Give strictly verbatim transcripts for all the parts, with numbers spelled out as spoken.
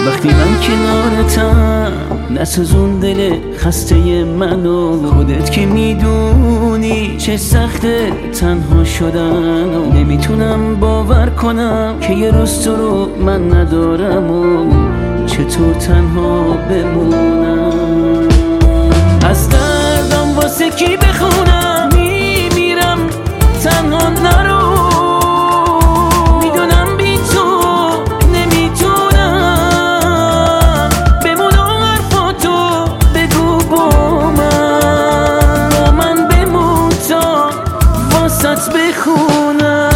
وقتی من کنارتم نسوزون دل خسته منو. خودت که میدونی چه سخته تنها شدن، نمیتونم باور کنم که یه روز تو رو من ندارم و چطور تنها بمونم. از دردم واسه کی بخونم، میمیرم تنها نرو. میدونم بی تو نمیتونم بمون و حرفاتو بگو با من، با من بمون تا واسط بخونم.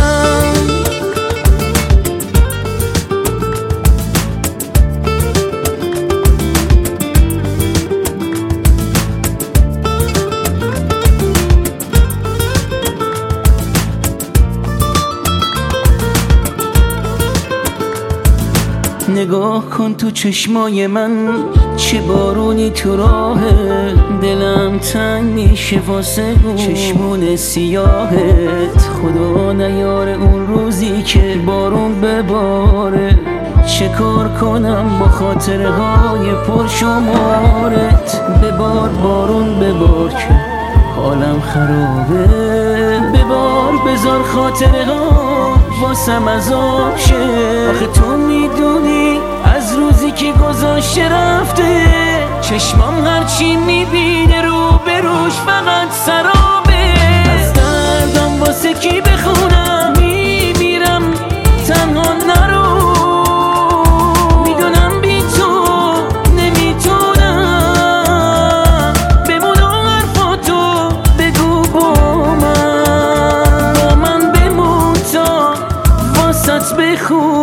نگاه کن تو چشمای من، چه بارونی تو راهه. دلم تنگ میشه واسه اون چشمون سیاهت. خدا نیاره اون روزی که بارون بباره. چه کار کنم با خاطره های پرشمارت. ببار بارون ببار که حالم خرابه. ببار بذار خاطره ها واسم عذاب شه. آخه تو میدونی از روزی که گذاشته رفته، چشمام هرچی میبینه رو به روش فقط سرابه. از دردم واسه کی بخونم، میمیرم تنها نرو. میدونم بی تو نمیتونم بمون و حرفاتو بگو با من، با من بمون تا واسط بخون.